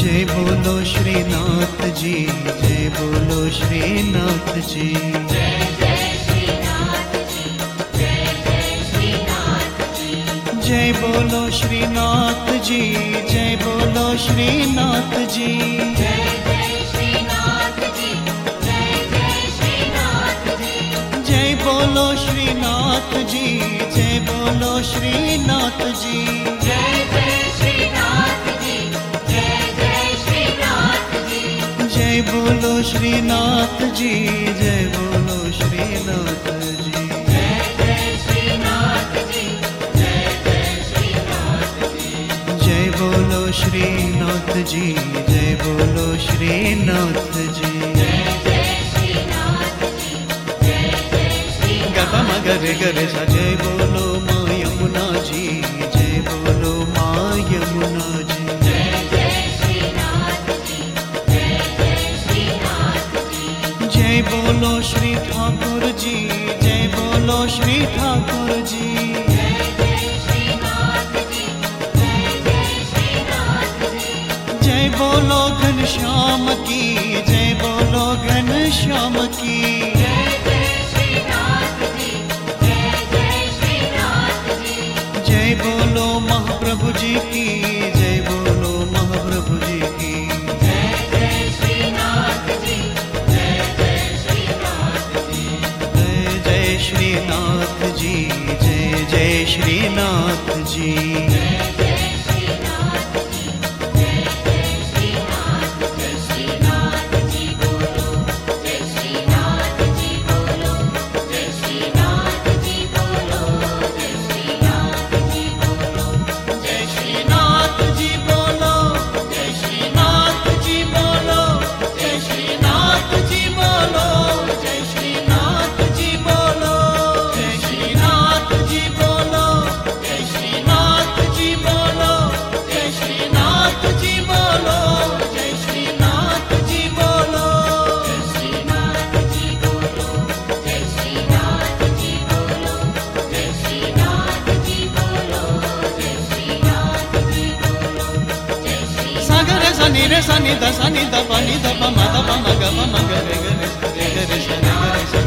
जय बोलो श्रीनाथ जी, जय बोलो श्रीनाथ जी। जय जय श्रीनाथ जी, जय जय श्रीनाथ जी। जय बोलो श्रीनाथ जी, जय बोलो श्रीनाथ जी। जय जय श्रीनाथ जी, जय जय श्रीनाथ जी। जय बोलो श्रीनाथ जी, जय बोलो श्रीनाथ जी। जय जय श्रीनाथ जी, जय जय श्रीनाथ जी। जय बोलो श्रीनाथ जी, जय बोलो श्रीनाथ जी। जय जय श्रीनाथ जी, जय जय श्रीनाथ जी। जय बोलो श्रीनाथ जी, जय बोलो श्रीनाथ जी। जय जय श्रीनाथ जी, जय जय श्रीनाथ। गपा मगर गर सा जय बोलो माँ यमुना जी, जय बोलो माँ यमुना जी। जय जय श्रीनाथ जी, जय जय श्रीनाथ जी। जय बोलो श्री ठाकुर जी, जय बोलो श्री ठाकुर जी। जय जय श्रीनाथ जी, जय जय श्रीनाथ जी। जय बोलो घनश्याम की, जय बोलो घनश्याम की। जय जय श्रीनाथ जी, जय जय श्रीनाथ जी। जय बोलो महाप्रभु जी की, जय बोलो महाप्रभु जी की। जय जय श्रीनाथ जी, जय जय श्रीनाथ जी। जय जय श्रीनाथ जी, जय जय श्रीनाथ जी। जय जय श्रीनाथ जी, जय जय श्रीनाथ। जय श्रीनाथ जी बोलो, जय श्रीनाथ जी बोलो, जय श्रीनाथ जी बोलो, जय श्रीनाथ जी बोलो। जय श्रीनाथ जी बोलो, जय श्रीनाथ जी बोलो, जय श्रीनाथ जी बोलो, जय श्रीनाथ जी बोलो, जय श्रीनाथ जी बोलो, जय श्रीनाथ जी बोलो, जय श्रीनाथ जी बोलो, जय श्रीनाथ जी बोलो। जय श्रीनाथ जी बोलो, जय श्रीनाथ जी बोलो, जय श्रीनाथ जी बोलो, जय श्रीनाथ जी बोलो, जय श्री। सागर सनि रे सनि द प नि द प म द प म ग प म ग रे ग रे स रे ग रे स रे ग रे स।